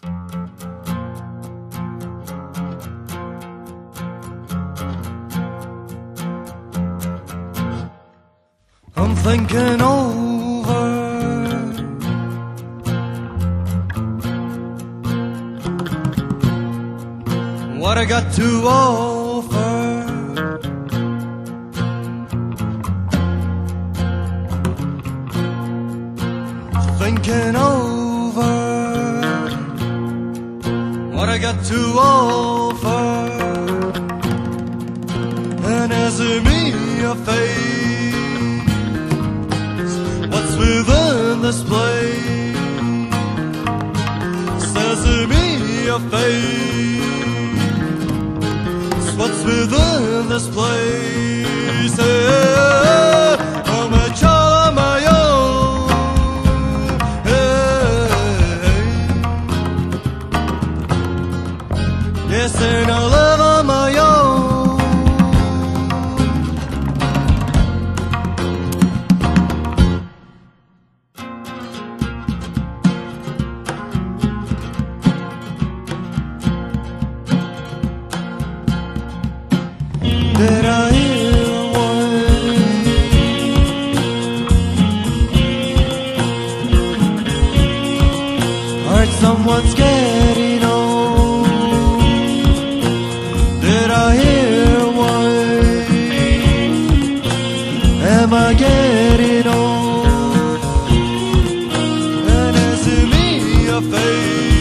I'm thinking over what I got to offer. Thinking over what I got to offer, and as me a face, what's within this place says me a face, what's within this place. I'm a child of my own. Yes, and I live on my own. Did I hear one? Heard someone's getting old. Did I hear one? Am I getting old? And is it me a face?